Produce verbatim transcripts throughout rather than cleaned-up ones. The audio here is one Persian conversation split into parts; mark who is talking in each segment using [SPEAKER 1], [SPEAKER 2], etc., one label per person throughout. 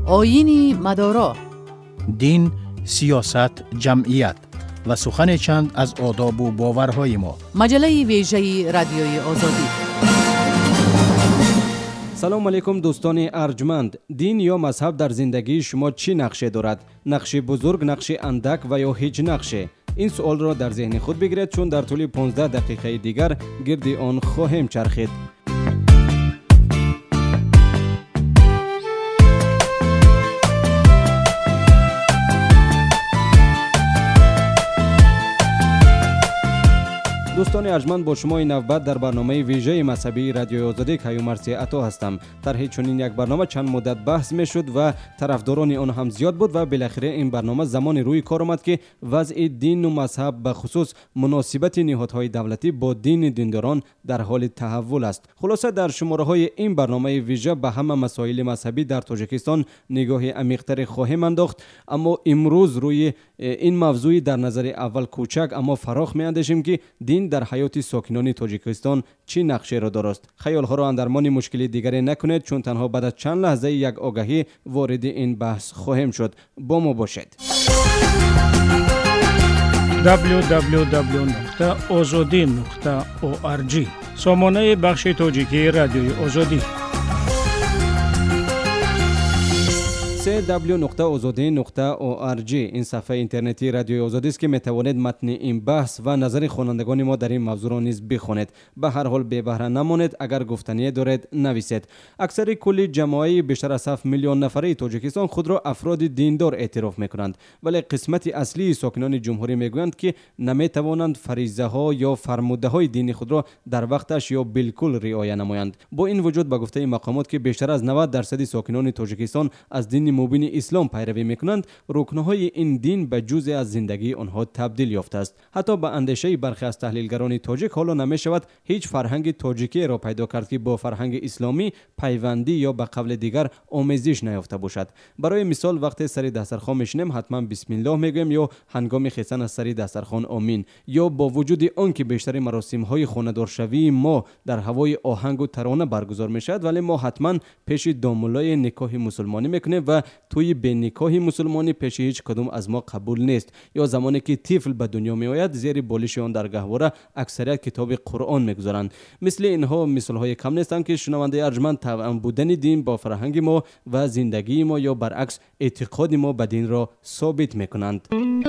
[SPEAKER 1] آیین مدارا،
[SPEAKER 2] دین، سیاست، جمعیت و سخن چند از آداب و باورهای ما.
[SPEAKER 1] مجله ویژه رادیوی آزادی.
[SPEAKER 3] سلام علیکم دوستان ارجمند. دین یا مذهب در زندگی شما چی نقشه دارد؟ نقش بزرگ، نقش اندک و یا هیچ نقشه؟ این سوال را در ذهن خود بگیرید، چون در طول پانزده دقیقه دیگر گرد آن خواهیم چرخید. دوستان ارجمند، با شما این نوبت در برنامه ویژه مذهبی رادیوی آزادی کیومرثی عطا هستم. طرح چنین یک برنامه چند مدت بحث میشد و طرفداران آن هم زیاد بود و بالاخره این برنامه زمان روی کار آمد که وضع دین و مذهب به خصوص مناسبت نهادهای دولتی با دین دینداران در حال تحول است. خلاصه در شماره های این برنامه ویژه به همه مسائل مذهبی در تاجیکستان نگاه عمیق‌تر خواهیم انداخت، اما امروز روی این موضوع در نظر اول کوچک اما فراخ میاندیشیم که دین در حیات ساکنان تاجیکستان چی نقشه را دارست. خیال ها را اندرمان مشکلی دیگری نکنید، چون تنها بعد از چند لحظه یک آگاهی وارد این بحث خواهیم شد. با ما باشید.
[SPEAKER 4] دبلیو دبلیو دبلیو نقطه آزادی نقطه او آر جی سامانه بخش تاجیکی رادیوی آزادی.
[SPEAKER 3] سه دبلیو نقطه آزادی نقطه او آر جی این صفحه اینترنتی رادیوی آزادی است که میتوانید متن این بحث و نظر خوانندگان ما در این موضوع را نیز بخوانید. به هر حال بی بهره نمانید، اگر گفتنی دارید نویسید. اکثر کل جمعی بیشتر از هفت میلیون نفره تاجیکستان خود را افراد دیندار اعتراف میکنند، ولی قسمت اصلی ساکنان جمهوری میگویند که نمیتوانند فریضه ها یا فرموده های دینی خود را در وقتش یا بالکل رعایت نمایند. با این وجود به گفته مقامات که بیشتر از نود درصد ساکنان تاجیکستان از دین مبین اسلام پیروی میکنند، رکنهای این دین به جزء از زندگی آنها تبدیل یافته است. حتی به اندیشه برخی از تحلیلگران تاجیک حالا نمیشود هیچ فرهنگ تاجیکی را پیدا کرد که با فرهنگ اسلامی پیوندی یا به قول دیگر آمیزش نیافته باشد. برای مثال وقتی سر دسترخوان میشینیم حتما بسم الله میگویم یا هنگام خیسن از سر دسترخوان آمین، یا با وجود آنکه بیشتر مراسم های خانه‌دار شوی ما در هوای آهنگ و ترانه برگزار میشد، ولی ما حتما پیش دامولای نکاح مسلمانی میکنیم و توی به نکاح مسلمانی پیش هیچ کدوم از ما قبول نیست. یا زمانی که طفل به دنیا می آید زیر بالش آن در گهواره اکثریت کتاب قرآن میگذارند. مثل اینها مثال های کم نیستند که شنونده ارجمند توأم بودن دین با فرهنگ ما و زندگی ما یا برعکس اعتقاد ما به دین را ثابت میکنند.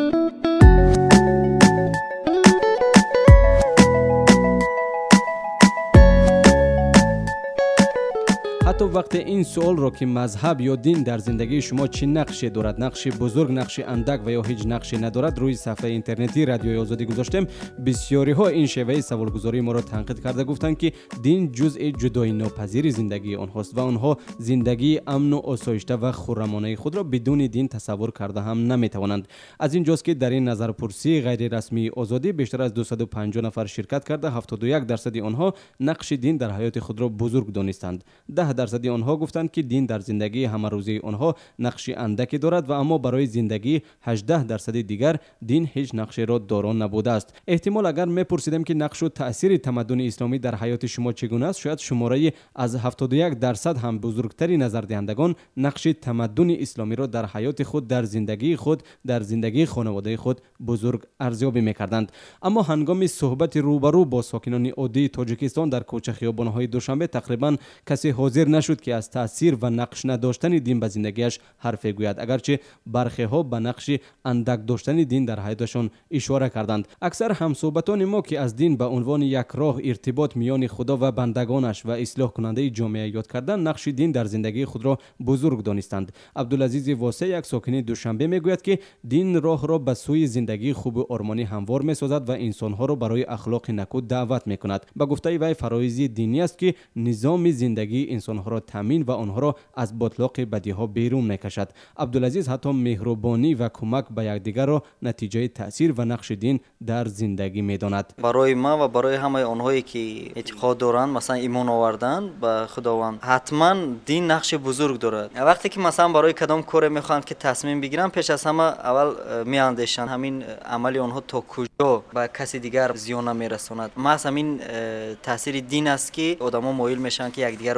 [SPEAKER 3] حتی وقت این سوال را که مذهب یا دین در زندگی شما چه نقشی دارد، نقش بزرگ، نقش اندک و یا هیچ نقشی ندارد، روی صفحه اینترنتی رادیوی آزادی گذاشتیم، بسیاری ها این شیوه سوالگذاری ما را تنقید کرده، گفتند که دین جزء جدایی ناپذیر زندگی آنهاست و آنها زندگی امن و آسایشته و خرمانه خود را بدون دین تصور کرده هم نمیتوانند. از اینجاست که در این نظرپرسی غیر رسمی آزادی بیشتر از دویست و پنجاه نفر شرکت کرده، هفتاد و یک درصد آنها نقش دین در حیات خود را بزرگ دانستند. ده درصد آنها گفتند که دین در زندگی همه روزی آنها نقش اندکی دارد و اما برای زندگی هجده درصد دیگر دین هیچ نقشی را دارا نبوده است. احتمال اگر میپرسیدم که نقش و تأثیر تمدن اسلامی در حیات شما چگونه است، شاید شماره از هفتاد و یک درصد هم بزرگتری نظر دهندگان نقش تمدن اسلامی را در حیات خود، در زندگی خود، در زندگی خانواده خود بزرگ ارزیابی میکردند. اما هنگام صحبت روبرو با ساکنان عادی تاجیکستان در کوچه خیابان‌های دوشنبه تقریبا کسی حاضر نشد که از تاثیر و نقش نداشتن دین به زندگیش حرف گوید، اگرچه برخی ها به نقش اندک داشتن دین در حیاتشان اشاره کردند. اکثر همصحبتان ما که از دین به عنوان یک راه ارتباط میان خدا و بندگانش و اصلاح کننده جامعه یاد کردن، نقش دین در زندگی خود را بزرگ دانستند. عبدالعزیز واسع، یک ساکن دوشنبه، میگوید که دین راه را به سوی زندگی خوب و آرمانی هموار میسازد و انسانها را برای اخلاق نکو دعوت میکند. به گفته وی فرایض دینی است که نظام زندگی انسانها را تامین و آنها را از باطلاق بدیها بیرون میکشد. عبدالعزیز حتی مهربانی و کمک به یکدیگر را نتیجه تاثیر و نقش دین در زندگی میداند.
[SPEAKER 5] برای ما و برای همه آنهایی که اعتقاد دارند، مثلا ایمان آوردن به خداوند، حتما دین نقش بزرگ دارد. وقتی که مثلا برای کدام کار میخوان که تصمیم بگیرن، پیش از همه اول میاندیشن همین عمل آنها تا کجا به کسی دیگر زیان نمیرساند. ما همین تاثیر دین است که آدما مایل میشن که یکدیگر را احترام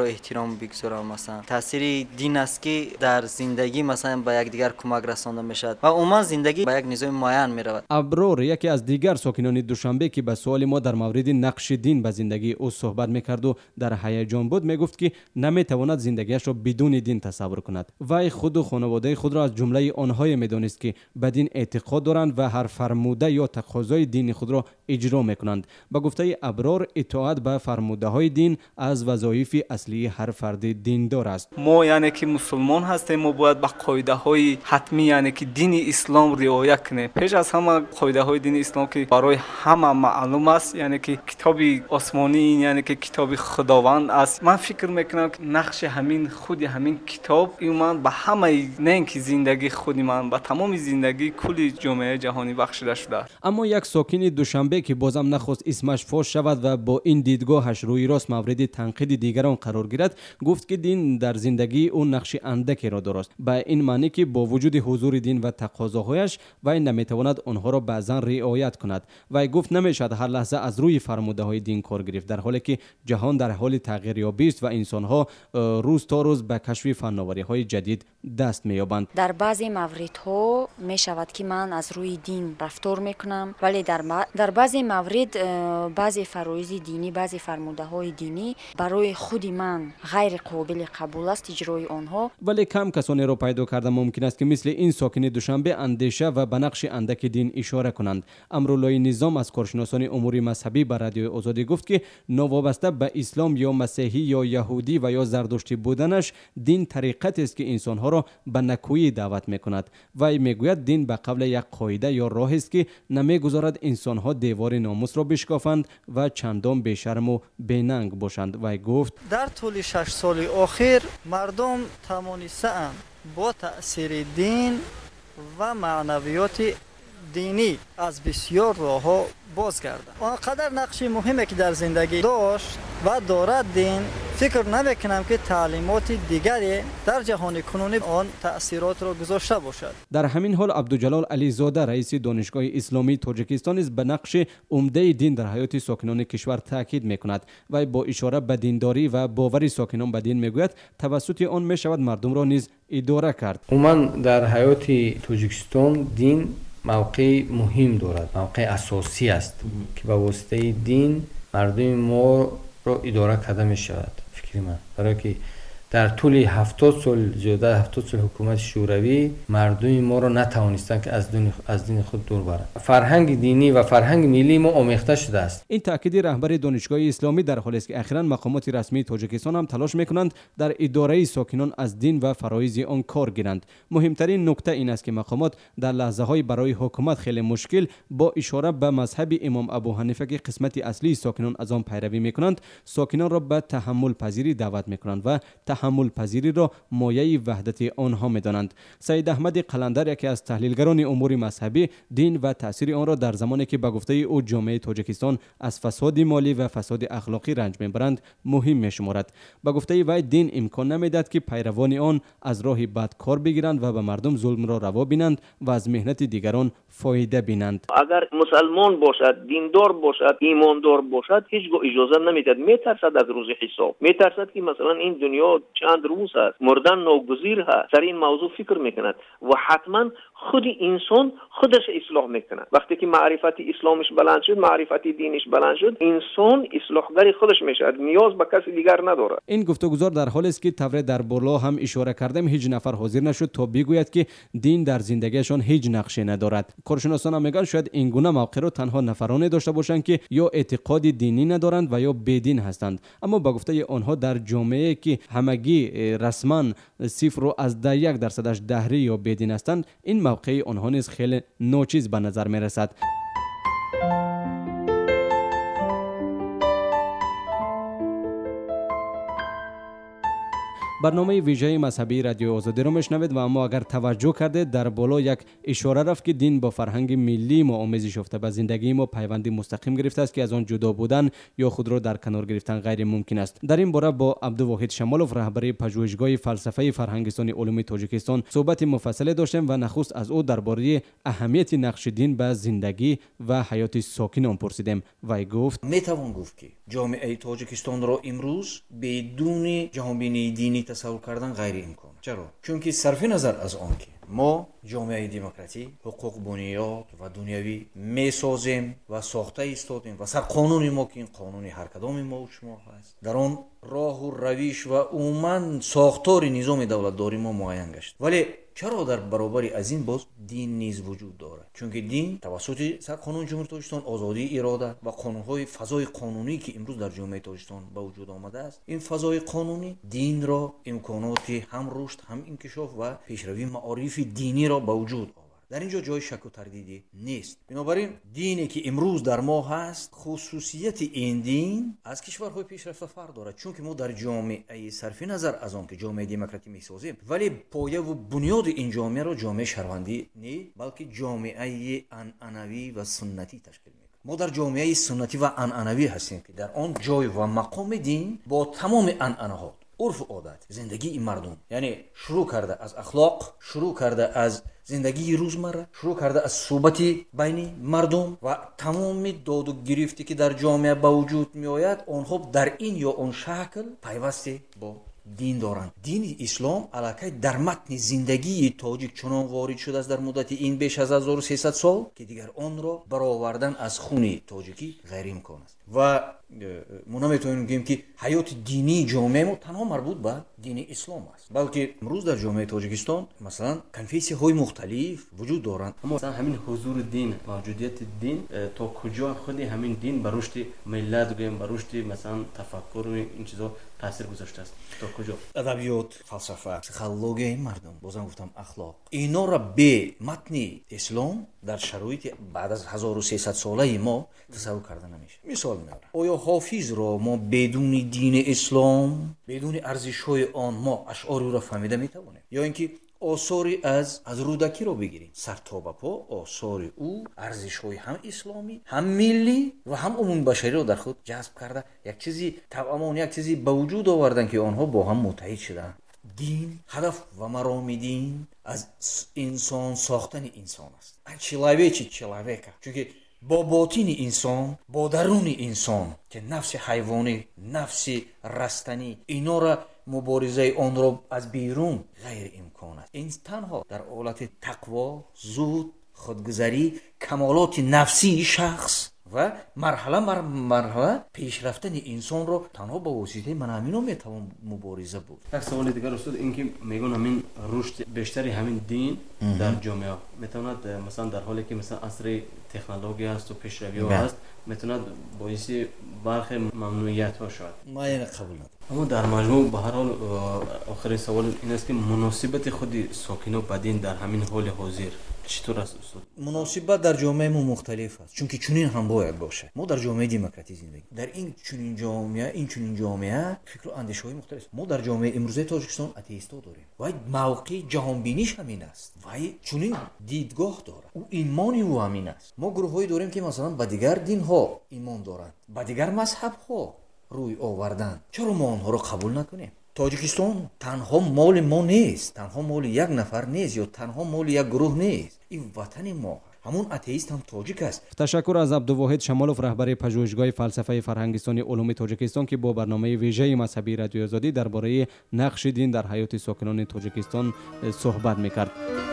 [SPEAKER 5] احترام بگذارم. مثلا تاثیر دین است که در زندگی مثلا به یکدیگر کمک رسانده میشد و عموما زندگی به یک نظام معین میرود.
[SPEAKER 3] ابرار یکی از دیگر ساکنان دوشنبه که به سوال ما در مورد نقش دین به زندگی او صحبت میکرد و در هیجان بود میگفت که نمیتواند زندگیش را بدون دین تصور کند. وی خود و خانواده خود را از جمله آنهای میدانست که به دین اعتقاد دارند و هر فرموده یا تقاضای دین خود را اجرا میکنند. با گفته ابرار اطاعت به فرموده های دین از وظایف اصلی هر فرد دیندار است.
[SPEAKER 6] ما یعنی که مسلمان هستیم، ما باید به قاعده های حتمی یعنی که دین اسلام رعایت کنیم. پیش از همه قاعده های دین اسلام که برای همه معلوم است، یعنی که کتاب آسمانی یعنی که کتاب خداوند است. من فکر میکنم که نقش همین خود همین کتاب ایمان به همه، نه اینکه زندگی خود من، به تمام زندگی کل جامعه جهانی بخشیده شده.
[SPEAKER 3] اما یک ساکن دوشنبه که بازم نخواست اسمش فاش شود و با این دیدگاهش روی راست مورد تنقید دیگران قرار گیرد، گفت که دین در زندگی او نقش اندکی را دارد، به این معنی که با وجود حضور دین و تقاضاهایش وی نمیتواند آنها را بعضا رعایت کند. وی گفت نمیشد هر لحظه از روی فرموده های دین کار گرفت، در حالی که جهان در حال تغییر یابی است و انسان ها روز تا روز به کشف فناوری های جدید دست مییابند.
[SPEAKER 7] در بعضی موردها می شود که من از روی دین رفتار میکنم، ولی در در بعضی مورد بعضی فرایض دینی، بعضی فرموده های دینی برای خود من غیر قابل قبول است اجرای آنها.
[SPEAKER 3] ولی کم کسانی را پیدا کرده ممکن است که مثل این ساکن دوشنبه اندیشه و به نقش اندک دین اشاره کنند. امرالله نظام از کارشناسان امور مذهبی به رادیو آزادی گفت که نوابسته به اسلام یا مسیحی یا یهودی و یا زرتشتی بودنش، دین طریقت است که انسانها را به نکویی دعوت میکند. وی میگوید دین به قبل یک قاعده یا راه است که نمیگذارد انسانها دیوار ناموس را بشکافند و چندان بیشرم و بیننگ باشند. وی گفت
[SPEAKER 8] در طول شش سال اخیر مردم توانسته‌اند با تأثیر دین و معنویات دینی از بسیار راه‌ها بازگردند. آنقدر نقش مهمی که در زندگی داشت و دارد دین، فکر نمیکنم که تعلیمات دیگری در جهان کنونی آن تأثیرات را گذاشته باشد.
[SPEAKER 3] در همین حال عبدالجلال علی زاده رئیس دانشگاه اسلامی تاجیکستان نیز به نقش عمده دین در حیات ساکنان کشور تاکید میکند و با اشاره به دینداری و باور ساکنان به دین میگوید توسط آن میشود مردم را نیز اداره کرد.
[SPEAKER 9] عموما در حیات تاجیکستان دین موقع مهم دارد، موقع اساسی است که با واسطه دین مردم ما را اداره کرده می شود. فکر من برای که در طول هفتاد سال زیاده هفتاد سال حکومت شوروی مردم ما را نتوانستند که از دین از دین خود دور برند. فرهنگ دینی و فرهنگ ملی ما آمیخته شده است.
[SPEAKER 3] این تاکید رهبر دانشگاه اسلامی در حالی است که اخیراً مقامات رسمی تاجیکستان هم تلاش میکنند در اداره ساکنان از دین و فرایض آن کار گیرند. مهمترین نکته این است که مقامات در لحظه های برای حکومت خیلی مشکل با اشاره به مذهب امام ابو حنیفه که قسمت اصلی ساکنان از آن پیروی میکنند، ساکنان را به تحمل پذیری دعوت میکنند و تحمل پذیری را مایه وحدت آنها می‌دانند. سید احمد قلندر یکی از تحلیلگران امور مذهبی دین و تاثیر آن را در زمانی که به گفته او جامعه تاجیکستان از فساد مالی و فساد اخلاقی رنج می‌برند مهم می‌شمارد. به گفته وی دین امکان نمی‌دهد که پیروان آن از راه بد کار بگیرند و به مردم ظلم را روا بینند و از مهنت دیگران فایده بینند.
[SPEAKER 10] اگر مسلمان باشد، دیندار باشد، ایماندار باشد، هیچگاه اجازه نمی‌دهد میترسد از روز حساب، میترسد که مثلا این دنیا چند روز است، مردن ناگزیر هست. در این موضوع فکر میکند و حتما خود انسان خودش اصلاح میکند. وقتی که معرفت اسلامش بلند شد، معرفت دینش بلند شد، انسان اصلاحگر خودش میشد، نیاز به کسی دیگر ندارد.
[SPEAKER 3] این گفتگوزار در حالی است که طور در بالا هم اشاره کردم هیچ نفر حاضر نشد تا بگوید که دین در زندگیشان هیچ نقشی ندارد. کارشناسان هم میگن شاید این گونه موقع را تنها نفرانی داشته باشند که یا اعتقاد دینی ندارند و یا بدین هستند. اما با گفته آنها در جامعه که همگی رسما صفر رو از ده یک درصدش دهری یا بدین هستند، این موقع آنها نیز خیلی ناچیز به نظر می رسد. برنامه ویژه مذهبی رادیو آزادی رو میشنوید و اما اگر توجه کرده در بالا یک اشاره رفت که دین با فرهنگ ملی ما آمیزش یافته به زندگی ما پیوندی مستقیم گرفته است که از آن جدا بودن یا خود را در کنار گرفتن غیر ممکن است. در این باره با عبدالواحد شمالوف رهبر پژوهشگاه فلسفه فرهنگستان علوم تاجیکستان صحبت مفصل داشتیم و نخست از او درباره اهمیت نقش دین به زندگی و حیات ساکنان پرسیدیم. وی گفت
[SPEAKER 11] میتوان گفت که جامعه تاجیکستان را امروز بدون جهانبینی دینی تصور کردن غیر امکان. چرا؟ چون که صرف نظر از آن که ما جامعه دموکراتی حقوق بنیاد و دنیوی میسازیم و ساخته ایستادیم و سر قانون ما که این قانون هر کدام ما و شما هست، در آن راه و روش و عموما ساختار نظام دولتداری ما معین گشت. ولی چرا در برابر از این باز دین نیز وجود دارد؟ چون که دین توسط سر قانون جمهوری تاجیکستان آزادی اراده و قانونهای فضای قانونی که امروز در جامعه تاجیکستان به وجود آمده است، این فضای قانونی دین را امکانات هم رشد هم انکشاف و پیشروی معارف دینی را به وجود آورد. در اینجا جای شک و تردیدی نیست. بنابراین دینی که امروز در ما هست، خصوصیت این دین از کشورهای پیشرفته فرق دارد، چون که ما در جامعه صرف نظر از آن که جامعه دموکراتی میسازیم، ولی پایه و بنیاد این جامعه را جامعه شهروندی نه، بلکه جامعه عنعنوی و سنتی تشکیل میده. ما در جامعه سنتی و عنعنوی هستیم که در آن جای و مقام دین با تمام عنعنه‌ها، عرف و عادت زندگی این مردم، یعنی شروع کرده از اخلاق، شروع کرده از زندگی روزمره، شروع کرده از صحبت بین مردم و تمام داد و گرفتی که در جامعه به وجود می آید، آنها در این یا اون شکل پیوسته با دین دارند. دین اسلام علاقه در متن زندگی تاجیک چنان وارد شده است در مدت این بیش از هزار و سیصد سال که دیگر آن را برآوردن از خون تاجیکی غیر امکان است. و ما نمیتونیم بگیم که حیات دینی جامعه ما تنها مربوط به دین اسلام است، بلکه امروز در جامعه تاجیکستان مثلا کنفیسی های مختلف وجود دارند.
[SPEAKER 3] اما مثلا همین حضور دین، موجودیت دین تا کجا خود همین دین بر رشد ملت گویم، بر رشد مثلا تفکر و این چیزا تاثیر گذاشته است؟ تا کجا؟
[SPEAKER 11] ادبیات، فلسفه، پسیخولوژی این مردم، بازم گفتم اخلاق، اینا را به متن اسلام در شرایط بعد از هزار و سیصد ساله ما تصور کرده نمیشه. مثال میارم، آیا حافظ را ما بدون دین اسلام، بدون ارزش‌های آن ما اشعاری را فهمیده میتوانیم؟ یا اینکه آثاری از از رودکی رو بگیریم، سر تا به پا آثار او ارزش‌های هم اسلامی هم ملی و هم عمومی بشری رو در خود جذب کرده، یک چیزی توأمان، یک چیزی به وجود آوردن که آنها با هم متحد شدن. دین، هدف و مرام دین از انسان ساختن انسان است. человече человека، چون که با باطن انسان، با درون انسان که نفس حیوانی، نفس رستنی، اینا را مبارزه آن را از بیرون غیر امکان است. این تنها در حالت تقوا، زهد، خودگذری، کمالات نفسی شخص و مرحله مر مرحله پیش رفتن انسان رو تنها با واسطه منامینو میتوان مبارزه بود.
[SPEAKER 3] یک سوال دیگر استاد، اینکه میگن همین رشد بیشتری همین دین در جامعه میتواند مثلا در حالی که مثلا عصر تکنولوژی است و پیشروی ها هست میتواند باعث برخی ممنوعیت ها شود؟
[SPEAKER 11] ما این قبول ندارم.
[SPEAKER 3] اما در مجموع به هر حال آخرین سوال این است که مناسبت خود ساکنان با دین در همین حال حاضر چطور است استاد؟
[SPEAKER 11] مناسبت در جامعه ما مختلف است، چون که چنین هم باید باشه. ما در جامعه دموکراتی زندگی در این چنین جامعه، این چنین جامعه فکر و اندیشه های مختلف. ما در جامعه امروزه تاجیکستان آتئیستا داریم و موقع جهان بینیش همین است و چنین دیدگاه داره، او ایمانی او همین است. ما گروه هایی داریم که مثلا به دیگر دین ها ایمان دارند، به دیگر مذهب ها روی آوردن. چرا ما آنها را قبول نکنیم؟ تاجیکستان تنها مال ما نیست، تنها مال یک نفر نیست یا تنها مال یک گروه نیست. این وطن ما، همون آتئیست هم تاجیک است.
[SPEAKER 3] تشکر از عبدالواحد شمالوف رهبر پژوهشگاه فلسفه فرهنگستان علوم تاجیکستان که با برنامه ویژه مذهبی رادیو آزادی درباره نقش دین در حیات ساکنان تاجیکستان صحبت میکرد.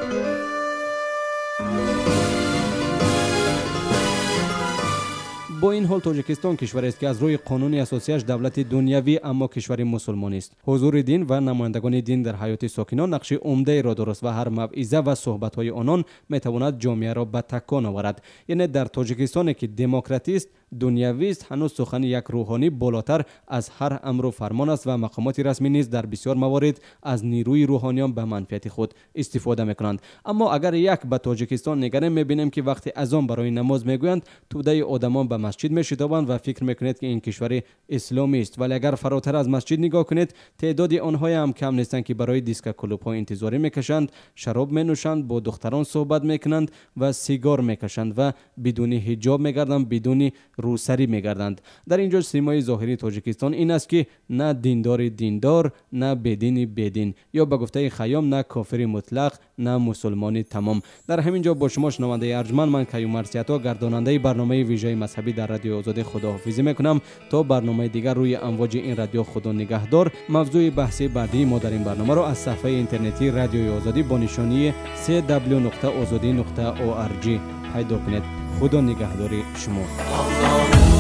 [SPEAKER 3] با این حال تاجیکستان کشوری است که از روی قانون اساسیش دولت دنیوی اما کشور مسلمانی است. حضور دین و نمایندگان دین در حیات ساکنان نقش عمده را دارد و هر موعظه و صحبت‌های آنان میتواند جامعه را به تکان آورد. یعنی در تاجیکستان که دموکراتی است دنیوی است، هنوز سخن یک روحانی بالاتر از هر امر و فرمان است و مقامات رسمی نیز در بسیار موارد از نیروی روحانیان به منفعت خود استفاده میکنند. اما اگر یک به تاجیکستان نگریم میبینیم که وقتی اذان برای نماز میگویند توده آدمان به مسجد میشتابند و فکر میکنید که این کشور اسلامی است، ولی اگر فراتر از مسجد نگاه کنید تعداد آنها هم کم نیستند که برای دیسک کلوب ها انتظاری میکشند، شراب مینوشند، با دختران صحبت میکنند و سیگار میکشند و بدون حجاب میگردند، بدون روسری میگردند. در اینجا سیمای ظاهری تاجیکستان این است که نه دیندار دیندار، نه بدین بدین، یا به گفته خیام نه کافر مطلق نه مسلمان تمام. در همین جا با شما شنونده ارجمند، من کیوم مرسیتا گرداننده برنامه ویژه مذهبی در رادیو آزادی خداحافظی میکنم. تا برنامه دیگر روی امواج این رادیو خدا نگهدار. موضوع بحثی بعدی ما در این برنامه را از صفحه اینترنتی رادیوی آزادی با نشانی سی دبلیو نقطه آزادی نقطه او آر جی پیدا کنید. خدا نگهداری شما.